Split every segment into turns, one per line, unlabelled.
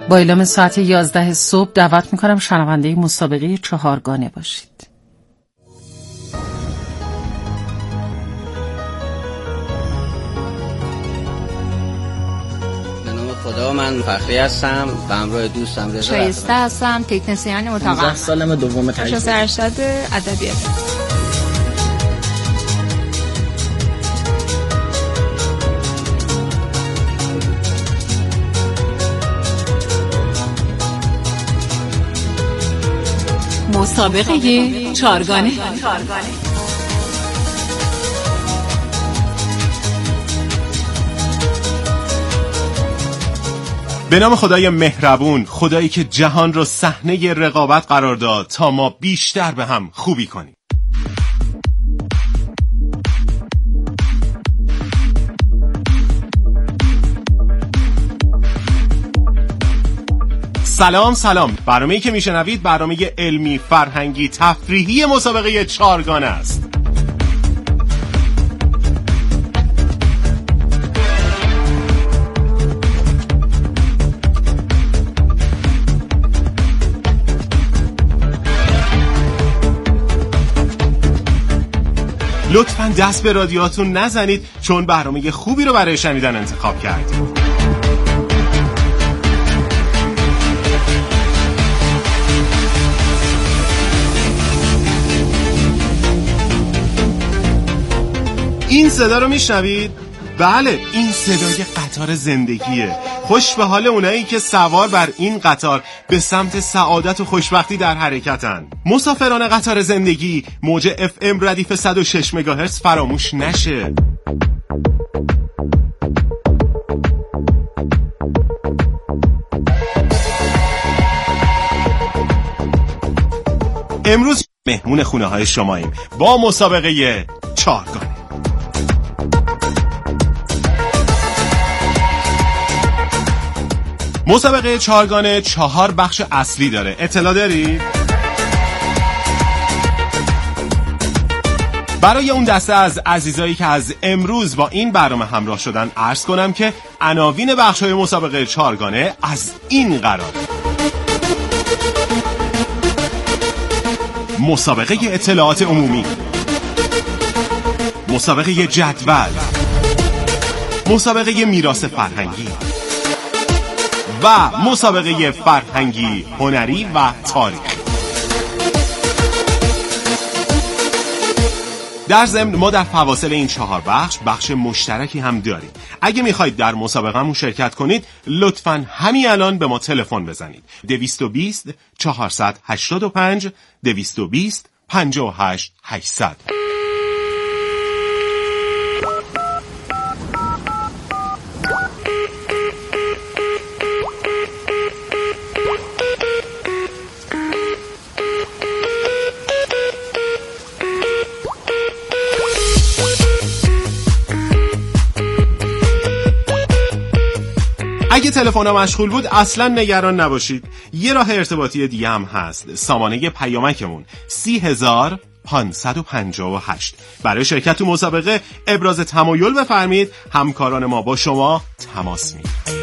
با اعلام ساعت 11 صبح دعوت میکنم شنونده مسابقه 4 گانه باشید.
خدا، من فخری هستم و همراه دوستم رضا
شایسته هستم، تکنسین اتاقم.
15 سالمه، دوم تجربه.
شایسته ارشد ادبیات.
مسابقه 4 گانه.
به نام خدای مهربون، خدایی که جهان رو صحنه رقابت قرار داد تا ما بیشتر به هم خوبی کنیم. سلام. برنامه‌ای که میشنوید برنامه علمی، فرهنگی، تفریحی مسابقه 4 گانه است. لطفاً دست به رادیوهاتون نزنید چون برنامه خوبی رو برای شنیدن انتخاب کردیم. این صدا رو میشنوید؟ بله، این صدای قطار زندگیه. خوش به حال اونایی که سوار بر این قطار به سمت سعادت و خوشبختی در حرکتن. مسافران قطار زندگی، موج FM ردیف 106 مگاهرتز فراموش نشه. امروز مهمون خونه های شماییم با مسابقه 4 گانه. مسابقه 4 گانه 4 بخش اصلی داره. اطلاع دارید؟ برای اون دسته از عزیزایی که از امروز با این برنامه همراه شدن عرض کنم که عناوین بخش‌های مسابقه 4 گانه از این قراره: مسابقه اطلاعات عمومی، مسابقه جدول، مسابقه میراث فرهنگی و مسابقه فرهنگی، هنری و تاریخی. در ضمن ما در فواصل این 4 بخش مشترکی هم داریم. اگه میخواید در مسابقه‌مون شرکت کنید لطفاً همین الان به ما تلفن بزنید. 220 485 220 58 800. اگه تلفن‌ها مشغول بود اصلا نگران نباشید. یه راه ارتباطی دیگه هم هست. سامانه پیامکمون 30558. برای شرکت تو مسابقه ابراز تمایل بفرمایید، همکاران ما با شما تماس میگیرن.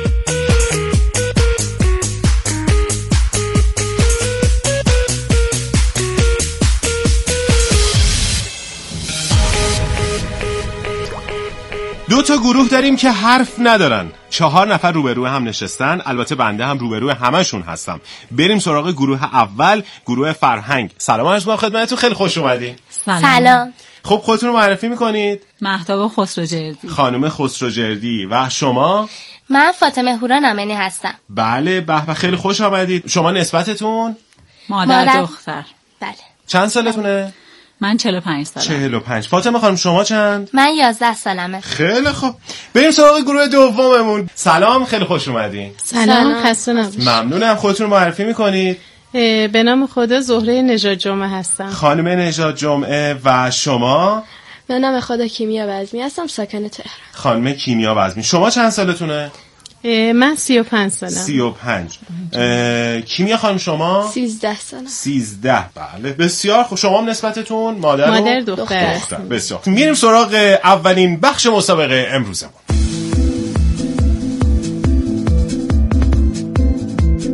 دو تا گروه داریم که حرف ندارن. 4 نفر روبرو هم نشستن. البته بنده هم روبرو همشون هستم. بریم سراغ گروه اول، گروه فرهنگ. سلام عرض می‌کنم خدمتتون، خیلی خوش اومدین.
سلام.
خب خودتون رو معرفی میکنید؟
مهتاب خسروجردی.
خانم خسروجردی. و شما؟
من فاطمه هورا نامنی هستم.
بله، به خیلی خوش آمدید. شما نسبتتون؟
مادر دختر.
بله.
چند سالتونه؟
من 45 سالم.
45. فاطمه خانم شما چند؟
من 11 سالمه.
خیلی خوب. بریم سراغ گروه دوممون. سلام، خیلی خوش اومدین.
سلام، خسته نباشید.
ممنونم. خودتون رو معرفی میکنید؟
به نام خدا زهره نژاد جمعه هستم.
خانم نژاد جمعه. و شما؟
به نام خدا کیمیا بزمی هستم، ساکن تهران.
خانم کیمیا بزمی. شما چند سالتونه؟
من 35 سالم.
35. کیمیا خانم شما؟
13 سالم.
13. بله، بسیار خوب. شما هم نسبتتون مادر
دختر.
بسیار. میریم سراغ اولین بخش مسابقه امروزمون.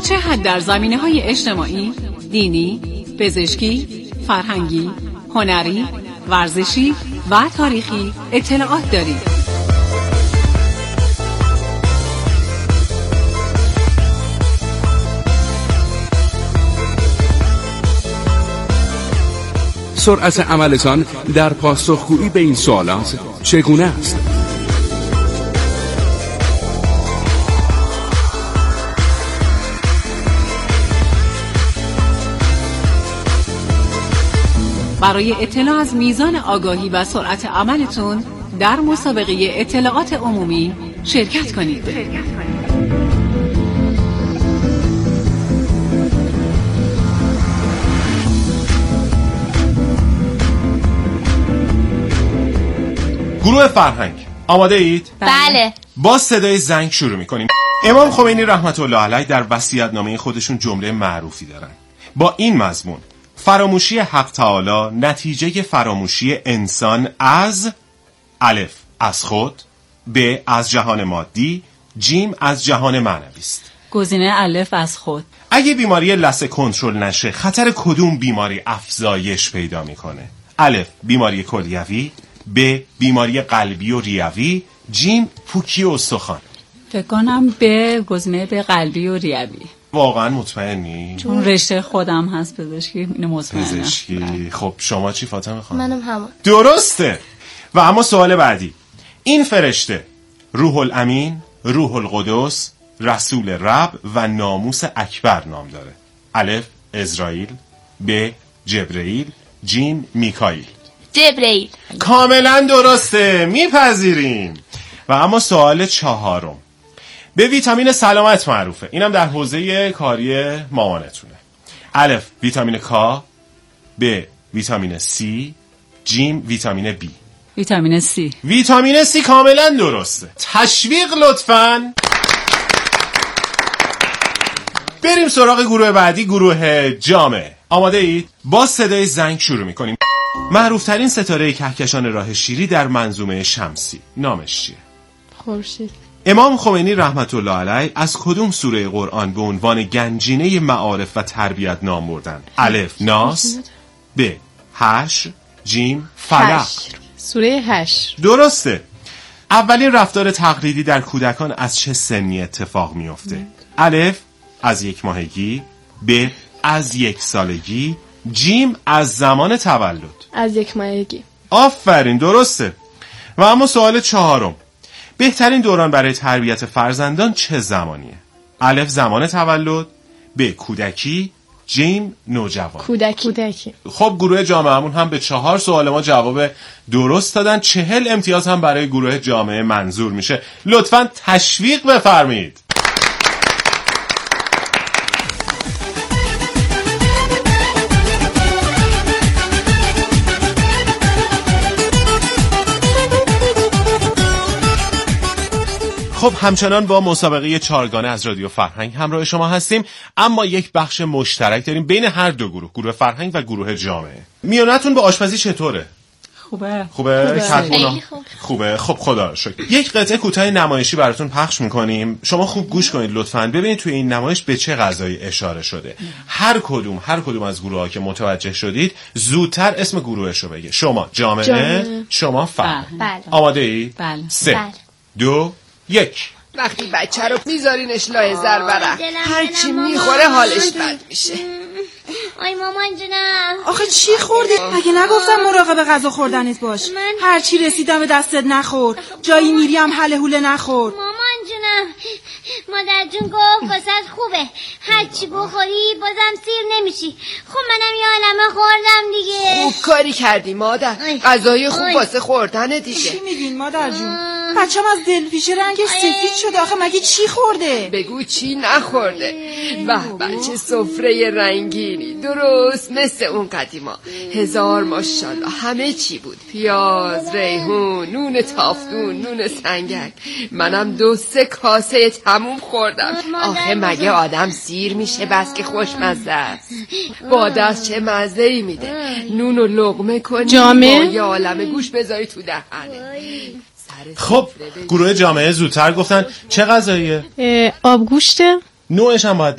چه حد در زمینه‌های اجتماعی، دینی، پزشکی، فرهنگی، هنری، ورزشی و تاریخی اطلاعات دارید؟
سرعت عملتان در پاسخگویی به این سوالات چگونه است؟
برای اطلاع از میزان آگاهی و سرعت عملتون در مسابقه اطلاعات عمومی شرکت کنید.
گروه فرهنگ آماده اید؟
بله.
با صدای زنگ شروع میکنیم. امام خمینی رحمت الله علیه در وصیت‌نامه خودشون جمله معروفی دارن با این مضمون: فراموشی حق تعالی نتیجه فراموشی انسان از الف از خود، ب از جهان مادی، جیم از جهان معنوی است.
گزینه الف از خود.
اگه بیماری لثه کنترل نشه خطر کدوم بیماری افزایش پیدا میکنه؟ الف بیماری کلیوی، ب بیماری قلبی و ریوی، جیم پوکی و استخوان.
فکر کنم به گزینه به قلبی و ریوی.
واقعا مطمئنی؟
چون رشته خودم هست پزشکی، اینو مطمئنم.
پزشکی. خب شما چی فاطمه خانم؟
منم همون.
درسته. و اما سوال بعدی: این فرشته روح الامین، روح القدس، رسول رب و ناموس اکبر نام داره. الف اسرائیل، ب جبرئیل، جیم میکائیل.
جبرئیل.
کاملا درسته، میپذیریم. و اما سوال چهارم: به ویتامین سلامت معروفه، اینم در حوزه کاری مامانتونه. الف ویتامین K، ب ویتامین C، جیم ویتامین B.
ویتامین C.
ویتامین C کاملا درسته. تشویق لطفاً. بریم سراغ گروه بعدی، گروه جامعه. آماده اید؟ با صدای زنگ شروع میکنیم. معروفترین ستاره کهکشان راه شیری در منظومه شمسی نامش چیه؟
خورشید.
امام خمینی رحمت الله علیه از کدوم سوره قرآن به عنوان گنجینه معارف و تربیت نام بردن؟ الف ناس، ب حشر، جیم فلق.
سوره حشر.
درسته. اولین رفتار تقلیدی در کودکان از چه سنی اتفاق میفته؟ الف از 1 ماهگی، ب از 1 سالگی، جیم از زمان تولد.
از 1 ماهگی.
آفرین، درسته. و اما سوال چهارم: بهترین دوران برای تربیت فرزندان چه زمانیه؟ الف زمان تولد، ب کودکی، جیم نوجوان.
کودکی.
خب گروه جامعهمون هم به 4 سوال ما جواب درست دادن. 40 امتیاز هم برای گروه جامعه منظور میشه. لطفاً تشویق بفرمایید. خب همچنان با مسابقه 4گانه از رادیو فرهنگ همراه شما هستیم، اما یک بخش مشترک داریم بین هر دو گروه، گروه فرهنگ و گروه جامعه. میونتون به آشپزی چطوره؟
خوبه.
خوبه. خب خدا رو شکر. یک قطعه کوتاه نمایشی براتون پخش میکنیم. شما خوب گوش کنید لطفاً، ببینید توی این نمایش به چه غذایی اشاره شده. هر کدوم از گروه‌ها که متوجه شدید زودتر اسم گروهش رو بگه. شما جامعه. شما فرهنگ.
بله.
آماده ای؟
بله.
3 2 1.
وقتی بچه رو میذارینش لای زرورق هرچی میخوره حالش بد میشه.
آی مامان جونم.
آخه چی خوردی؟ مگه نگفتم مراقب غذا خوردنت باش؟ هرچی رسیدم به دستت نخور، جایی میری هم هله هوله نخور.
مامان جونم، مادر جون گفت واسه خوبه هرچی بخوری بازم سیر نمیشی. خب منم یه عالمه خوردم دیگه.
خوب کاری کردی مادر، غذای خوب واسه خوردن دیگه.
چی میگین مادر جون؟ بچه‌م از دلپیشه رنگش سفید شده. آخه مگه چی خورده؟
بگو چی نخورده. به چه سفره رنگینی، درست مثل اون قدیما. 1000 ماشاءالله همه چی بود. پیاز، ریحون، نون تافتون، نون سنگک. منم 2-3 کاسه تموم خوردم. آخه مگه آدم سیر میشه بس که خوشمزه است. با دست چه مزه‌ای میده. نونو لقمه کنی
جامعه
یه عالمه گوش بذاری تو دهنه.
خب گروه جامعه زودتر گفتن چه غذاییه؟
آبگوشته.
نوعش هم باید بگید.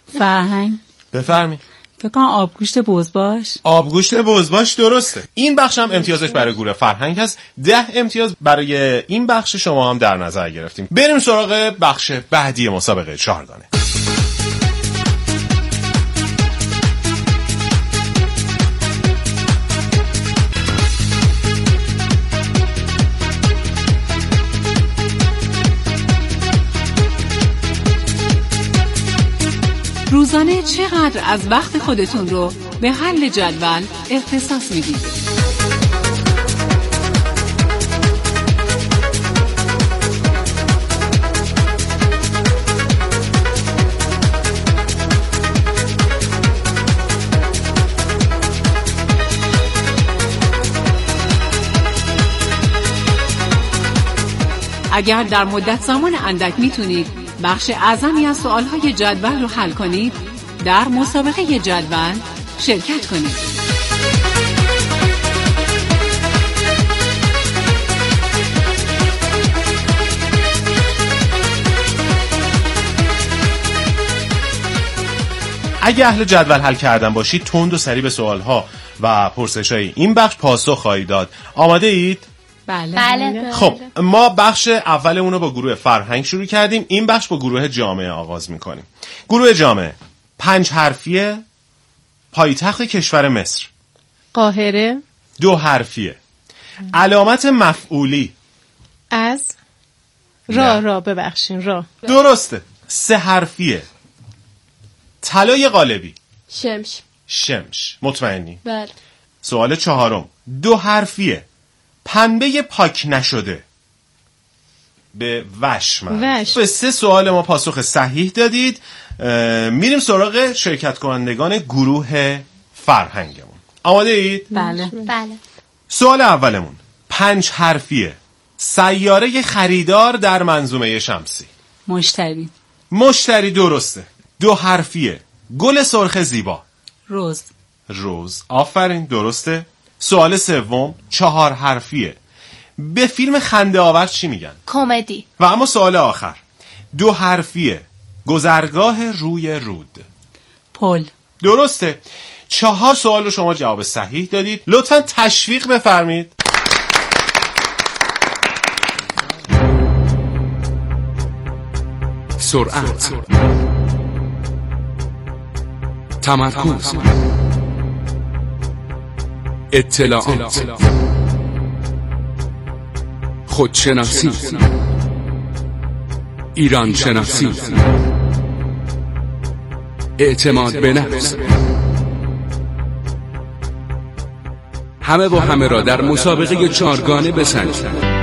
فرهنگ.
بفرمی.
فکر کنم آبگوشت بزباش.
آبگوشت بزباش درسته. این بخش هم امتیازش برای گروه فرهنگ هست. 10 امتیاز برای این بخش شما هم در نظر گرفتیم. بریم سراغ بخش بعدی مسابقه چهارگانه.
روزانه چقدر از وقت خودتون رو به حل جدول اختصاص میدید؟ اگر در مدت زمان اندک میتونید بخش اعظمی از سوالهای جدول رو حل کنید، در مسابقه جدول شرکت کنید.
اگه اهل جدول حل کردن باشید تند و سریع به سوالها و پرسش‌های این بخش پاسخ خواهید داد. آماده اید؟
بله.
خب ما بخش اولمون رو با گروه فرهنگ شروع کردیم. این بخش با گروه جامعه آغاز میکنیم. گروه جامعه 5 حرفیه. پایتخت کشور مصر
قاهره.
2 حرفیه. علامت مفعولی
از را ببخشین را.
درسته. 3 حرفیه. طلای قالبی شمش. مطمئنی؟
بله.
سوال 4 2 حرفیه. پنبه پاک نشده به وش. به 3 سوال ما پاسخ صحیح دادید. میریم سراغ شرکت کنندگان گروه فرهنگمون. آماده اید؟
بله.
سوال اولمون 5 حرفیه. سیاره خریدار در منظومه شمسی. مشتری درسته. 2 حرفیه. گل سرخ زیبا. روز. آفرین درسته. سوال 3 4 حرفیه. به فیلم خنده آور چی میگن؟
کمدی.
و اما سوال آخر 2 حرفیه. گذرگاه روی رود.
پل.
درسته. 4 سوال رو شما جواب صحیح دادید. لطفاً تشویق بفرمید.
سرعت، تمرکز، اطلاعات، خودشناسی، ایران شناسی، اعتماد به نفس. همه با همه را در مسابقه 4گانه بسنجید.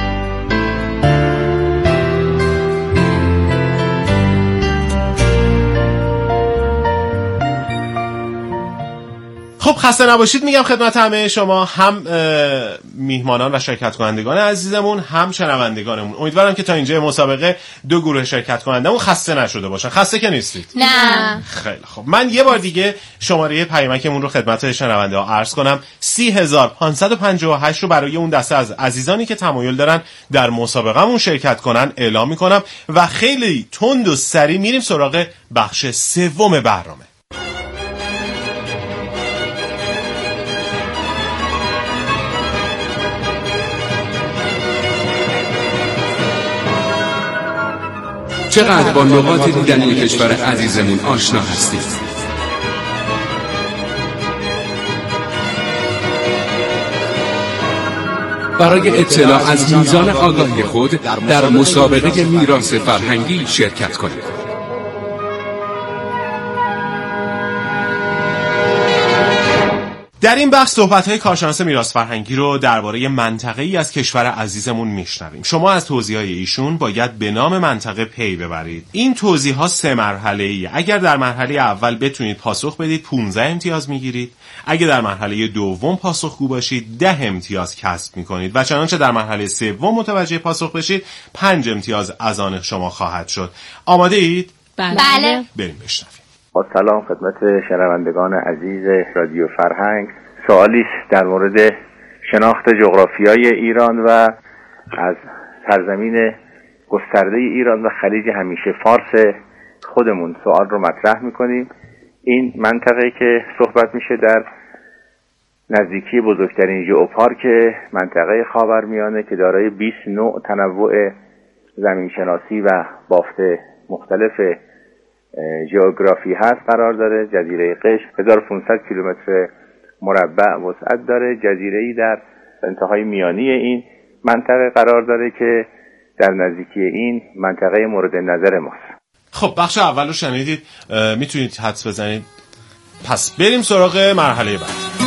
خب خسته نباشید میگم خدمت همه شما، هم میهمانان و شرکت کنندگان عزیزمون، هم شنوندگانمون. امیدوارم که تا اینجا مسابقه 2 گروه شرکت کنندمون خسته نشده باشن. خسته که نیستید؟
نه.
خیلی خب. من یه بار دیگه شماره پیامکمون رو خدمت شنونده ها عرض کنم. 30558 رو برای اون دسته از عزیزانی که تمایل دارن در مسابقهمون شرکت کنن اعلام میکنم و خیلی تند و سریع میریم سراغ بخش 3 برنامه.
چقدر با نقاط دیدنی کشور عزیزمون آشنا هستید. برای اطلاع از میزان آگاهی خود در مسابقه میراث فرهنگی شرکت کنید.
در این بخش صحبت‌های کارشناس میراث فرهنگی رو درباره منطقه‌ای از کشور عزیزمون میشنویم. شما از توضیحات ایشون باید به نام منطقه پی ببرید. این توضیحات 3 مرحله‌ایه. اگر در مرحله اول بتونید پاسخ بدید 15 امتیاز میگیرید. اگر در مرحله دوم پاسخگو باشید 10 امتیاز کسب میکنید و چنانچه در مرحله 3 متوجه پاسخ بشید 5 امتیاز از آن شما خواهد شد. آماده اید؟
بله.
بریم بشنویم.
با سلام خدمت شنوندگان عزیز رادیو فرهنگ. سوالی است در مورد شناخت جغرافیای ایران و از سرزمین گسترده ایران و خلیج همیشه فارس خودمون سوال رو مطرح میکنیم. این منطقه که صحبت میشه در نزدیکی بزرگترین ژئوپارک منطقه خاورمیانه که دارای 20 نوع تنوع زمینشناسی و بافت مختلف ژئوگرافی هست قرار داره. جزیره قشم 1500 کیلومتر مربع وسعت داره. جزیره‌ای در انتهای میانی این منطقه قرار داره که در نزدیکی این منطقه مورد نظر ماست.
خب بخش اول رو شنیدید، میتونید حدس بزنید. پس بریم سراغ مرحله بعد.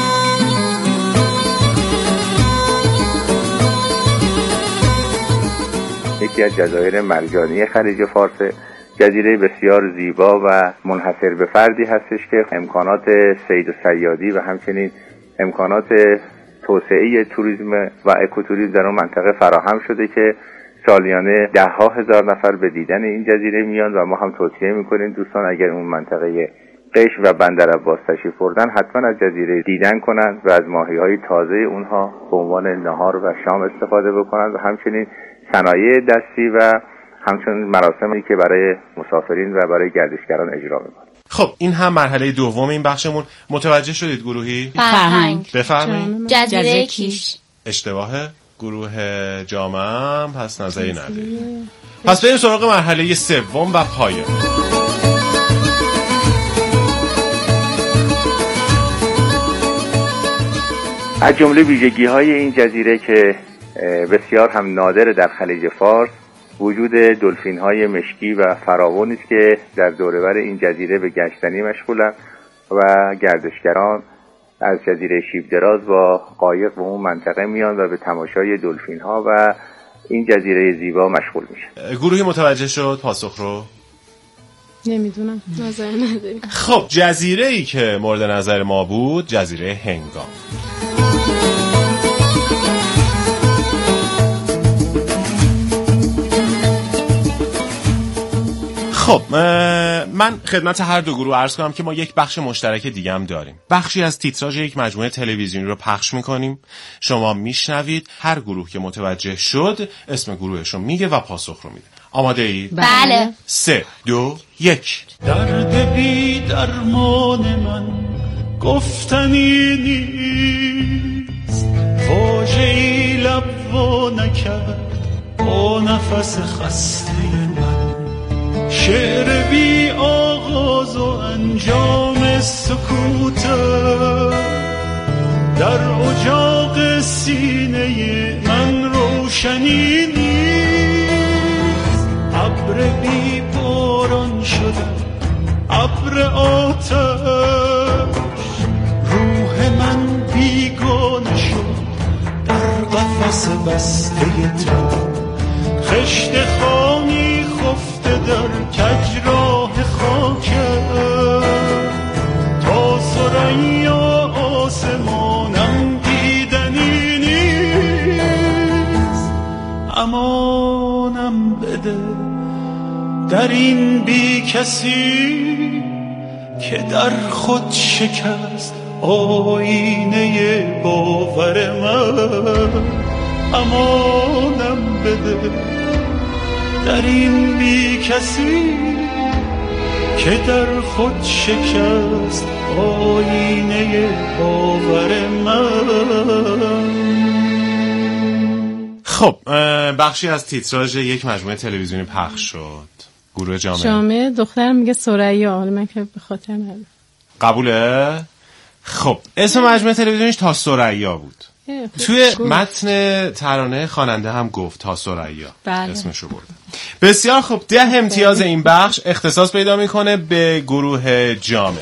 یکی از جزایر مرجانی خلیج فارس، جزیره بسیار زیبا و منحصر به فردی هستش که امکانات صید و صیادی و همچنین امکانات توسعه توریسم و اکوتوریسم در اون منطقه فراهم شده که سالیانه 10,000 نفر به دیدن این جزیره میان و ما هم توصیه میکنیم دوستان اگر اون منطقه قشم و بندر عباس تشریف بردن حتما از جزیره دیدن کنند و از ماهی‌های تازه اونها به عنوان نهار و شام استفاده بکنند و همچنین صنایع دستی و همچنین مراسمی که برای مسافرین و برای گردشگران اجرا می‌کنند.
خب این هم مرحله دوم این بخشمون. متوجه شدید گروهی؟
فرهنگ.
بفرمایید.
جزیره کیش.
اشتباهه. گروه جامعه پس نظری نداریم. پس بریم سراغ مرحله سوم و پایان.
از جمله ویژگی‌های این جزیره که بسیار هم نادر در خلیج فارس وجود دلفین‌های مشکی و فراوانی است که در دوره‌ور این جزیره به گشتنی مشغولند و گردشگران از جزیره شیب دراز با قایق به اون منطقه میان و به تماشای دلفین‌ها و این جزیره زیبا مشغول میشن.
گروهی متوجه شد پاسخ رو؟
نمیدونم، نظر نداریم.
خب جزیره‌ای که مورد نظر ما بود جزیره هنگام. خب من خدمت هر دو گروه عرض کنم که ما یک بخش مشترک دیگه هم داریم. بخشی از تیتراژ یک مجموعه تلویزیونی رو پخش میکنیم. شما میشنوید، هر گروه که متوجه شد اسم گروهش رو میگه و پاسخ رو میده. آماده اید؟
بله.
3 2 1.
درد بی درمان من گفتنی نیست، واژه‌ای لب وا نکرد با نفس خسته من، شعر بی آغاز و انجام سکوت در اجاق سینه من روشنی نیست، ابر بی باران شده ابر آتش، روح من بیگانه شد در قفس بسته تو، خشت خامی خفته در کج راه خاکم، تا ثریا آسمانم دیدنی نیست، امانم بده در این بی کسی که در خود شکست آینه باور من، امانم بده در این بی کسی که در خود شکست آینه باور من.
خب بخشی از تیتراژ یک مجموعه تلویزیونی پخش شد. گروه
جامعه دخترم میگه ثریا، حالا من که به خاطر ندارم.
قبوله؟ خب اسم مجموعه تلویزیونیش تا ثریا بود. توی متن ترانه خواننده هم گفت تا ثریا اسمشو برده. بسیار خب 10 امتیاز این بخش اختصاص پیدا میکنه به گروه جامعه.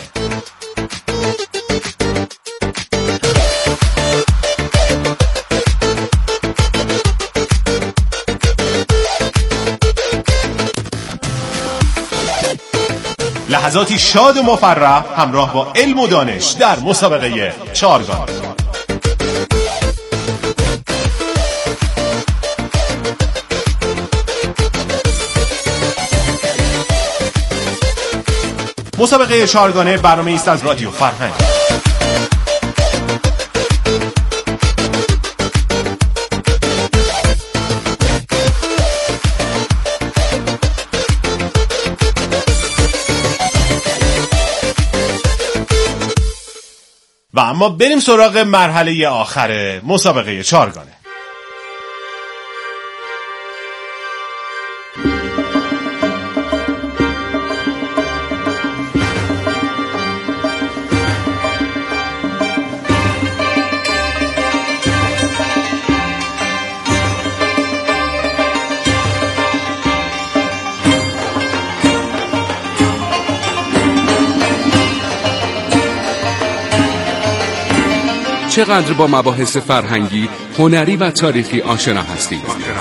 لحظاتی شاد و مفرح همراه با علم و دانش در مسابقه چارگانه. مسابقه چارگانه برنامه است از رادیو فرهنگ. اما بریم سراغ مرحله آخر مسابقه چارگانه.
چقدر با مباحث فرهنگی، هنری و تاریخی آشنا هستید؟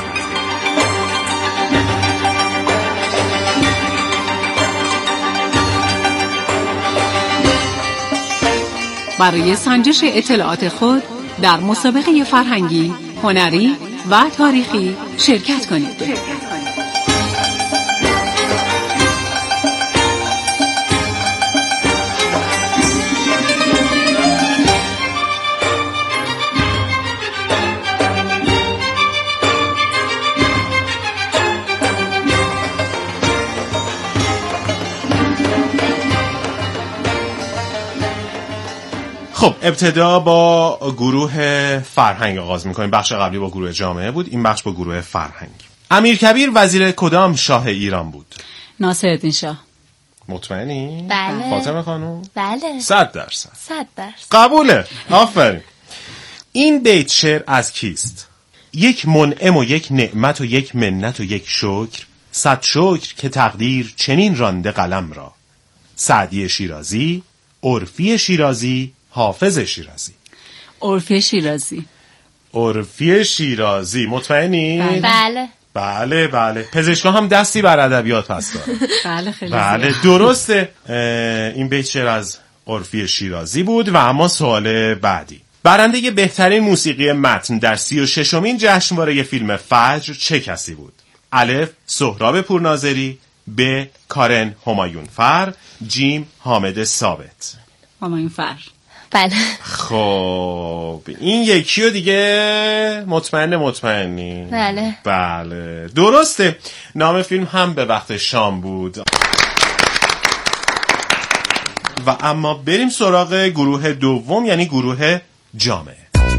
برای سنجش اطلاعات خود در مسابقه فرهنگی، هنری و تاریخی شرکت کنید.
خب ابتدا با گروه فرهنگ آغاز میکنیم. بخش قبلی با گروه جامعه بود، این بخش با گروه فرهنگ. امیرکبیر وزیر کدام شاه ایران بود؟
ناصرالدین شاه.
مطمئنی؟
بله.
فاطمه خانم؟
بله.
100%. قبوله. آفرین. این بیت شعر از کیست؟ یک منعم و یک نعمت و یک منت و یک شکر، 100 شکر که تقدیر چنین رانده قلم را. سعدی شیرازی، عرفی شیرازی، حافظ شیرازی.
عرفی شیرازی.
عرفی شیرازی. مطمئنی؟
بله.
بله. پزشکا هم دستی بر ادبیات پس داره.
بله خیلی.
بله درسته. این بیت شعر از عرفی شیرازی بود. و اما سوال بعدی، برنده بهترین موسیقی متن در 36مین جشنواره فیلم فجر چه کسی بود؟ الف سهراب پورناظری، ب کارن همایونفر، جیم حامد ثابت.
همایونفر.
بله.
خب این یکی رو دیگه مطمئنی؟ بله درسته. نام فیلم هم به وقت شام بود. و اما بریم سراغ گروه دوم، یعنی گروه جامعه.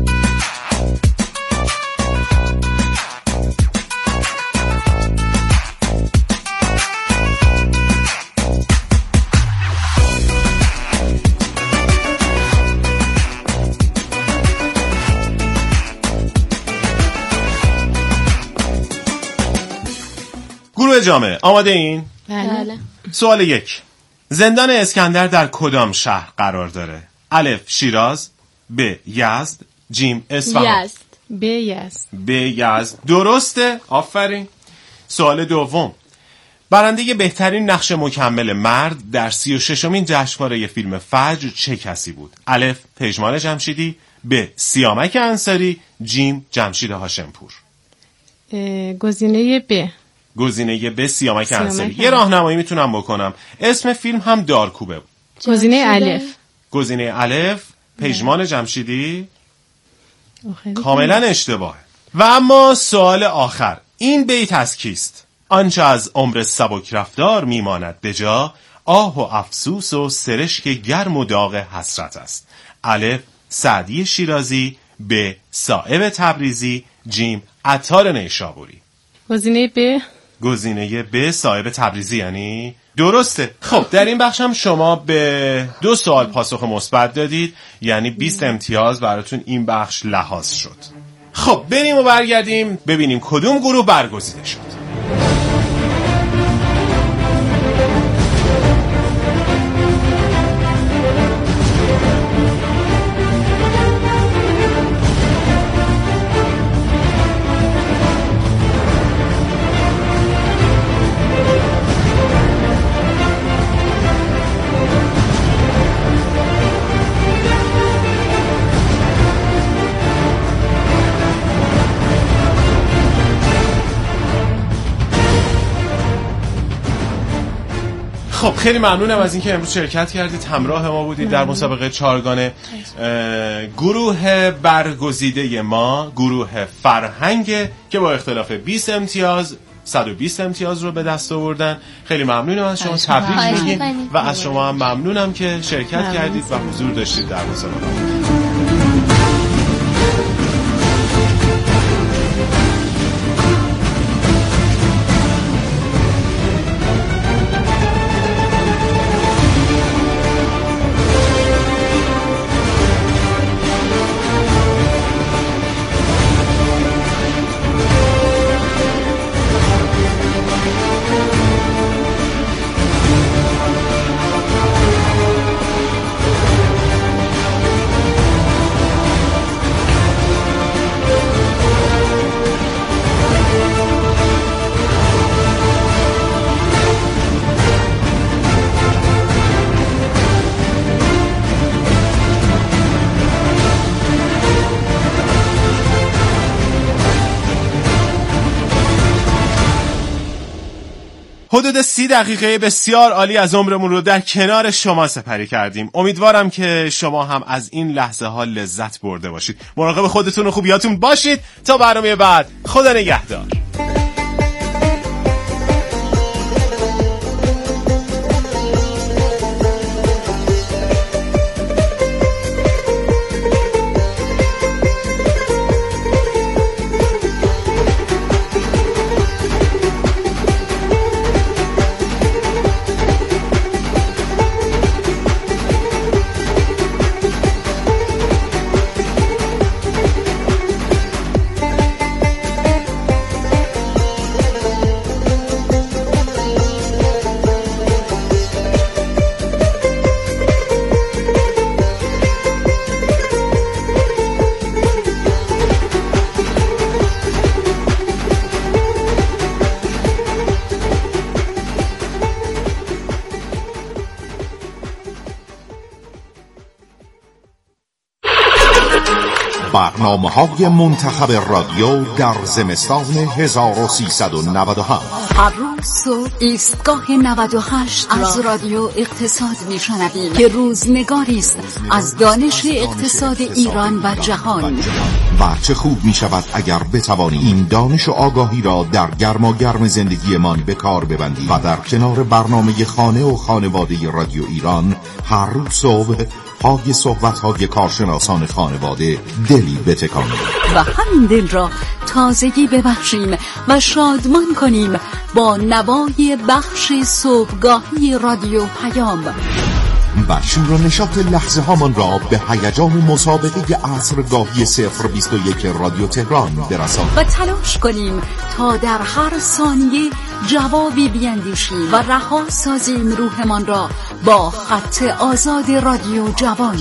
گروه جامعه آماده این؟
بله.
سوال 1، زندان اسکندر در کدام شهر قرار داره؟ الف شیراز، ب یزد، جیم اصفهان.
یزد.
ب یزد. درسته. آفرین. سوال دوم، برنده بهترین نقش مکمل مرد در 36مین جشنواره فیلم فجر چه کسی بود؟ الف پژمان جمشیدی، ب سیامک انصاری، جیم جمشید هاشمپور.
گزینه ب.
گزینه ب سیامک انصاری. یه راهنمایی میتونم بکنم، اسم فیلم هم دارکوبه بود.
گزینه الف.
گزینه الف پژمان جمشیدی کاملا اشتباهه. و اما سوال آخر، این بیت از کیست؟ آنچه از عمر سبک رفتار میماند به جا، آه و افسوس و سرشک گرم و داغ حسرت است. الف سعدی شیرازی، ب صائب تبریزی، جیم عطار نیشابوری.
گزینه ب.
گزینه ب صائب تبریزی یعنی درسته. خب در این بخش هم شما به 2 سوال پاسخ مثبت دادید، یعنی 20 امتیاز براتون این بخش لحاظ شد. خب بریم و برگردیم ببینیم کدوم گروه برگزیده شد. خب خیلی ممنونم از اینکه امروز شرکت کردید، همراه ما بودید در مسابقه چارگانه. گروه برگزیده ما گروه فرهنگ که با اختلاف 20 امتیاز 120 امتیاز رو به دست آوردن. خیلی ممنونم از شما، تبریک میگیم و از شما هم ممنونم که شرکت کردید و حضور داشتید در مسابقه. حدود 30 دقیقه بسیار عالی از عمرمون رو در کنار شما سپری کردیم. امیدوارم که شما هم از این لحظه ها لذت برده باشید. مراقب خودتون و خوبیاتون باشید. تا برنامه بعد، خدا نگهدار.
برنامه‌های منتخب رادیو در زمستان 1397.
هر روز صبح ایستگاه 98 از رادیو اقتصاد میشنویم که روزنگاری است از دانش اقتصاد ایران و جهان.
و چه خوب می شود اگر بتوانیم این دانش و آگاهی را در گرماگرم زندگیمان به کار ببندیم و در کنار برنامه خانه و خانواده رادیو ایران هر روز صبح پای صحبت‌های کارشناسان خانواده دلی بتکانیم
و همین دل را تازگی ببخشیم و شادمان کنیم با نوای بخش صبحگاهی رادیو پیام
و شور و نشاط لحظه هامان را به هیجان مسابقه عصرگاهی 021 رادیو تهران برسانیم
و تلاش کنیم تا در هر ثانیه جوابی بیندیشیم و رها سازیم روحمان را با خط آزاد رادیو جوان.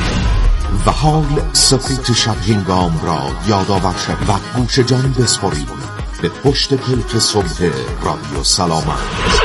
و حال سکوت شب هنگام را یادآور شویم و گوش جان بسپاریم به پشت پلک صبح رادیو سلامت.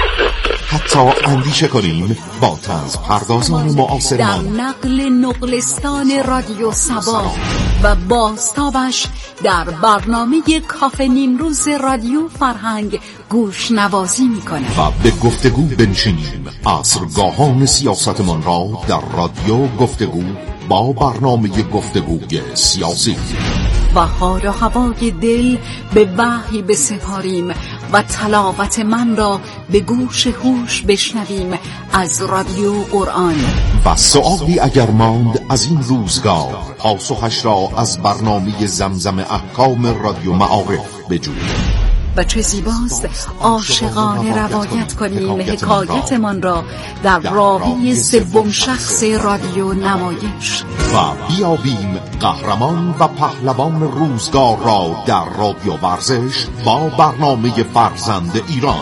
حتی اندیشه کنیم با طنز پردازان معاصرمان
در نقل نقلستان رادیو سبا و بازتابش در برنامه کافه نیمروز رادیو فرهنگ گوش نوازی میکنه
و به گفتگو بنشینیم. عصرگاهان سیاستمان را در رادیو گفتگو با برنامه گفتگوی سیاسی
و حال و هوای دل به وحی بسپاریم و تلاوت من را به گوش هوش بشنویم از رادیو قرآن.
و سؤالی اگر ماند از این روزگار پاسخش را از برنامه زمزم احکام رادیو معارف بجوییم.
و چه زیباست عاشقانه روایت کنیم حکایتمان را در راوی سوم شخص رادیو نمایش
و بیابیم قهرمان و پهلوان روزگار را در رادیو ورزش با برنامه فرزند ایران.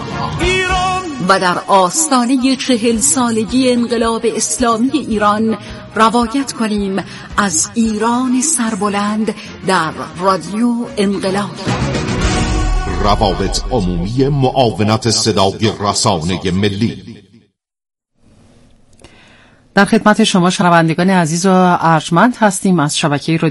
و در آستانه 40 سالگی انقلاب اسلامی ایران روایت کنیم از ایران سربلند در رادیو انقلاب.
روابط عمومی معاونت صدای رسانه ملی.
در خدمت شما شنوندگان عزیز و ارجمند هستیم از شبکه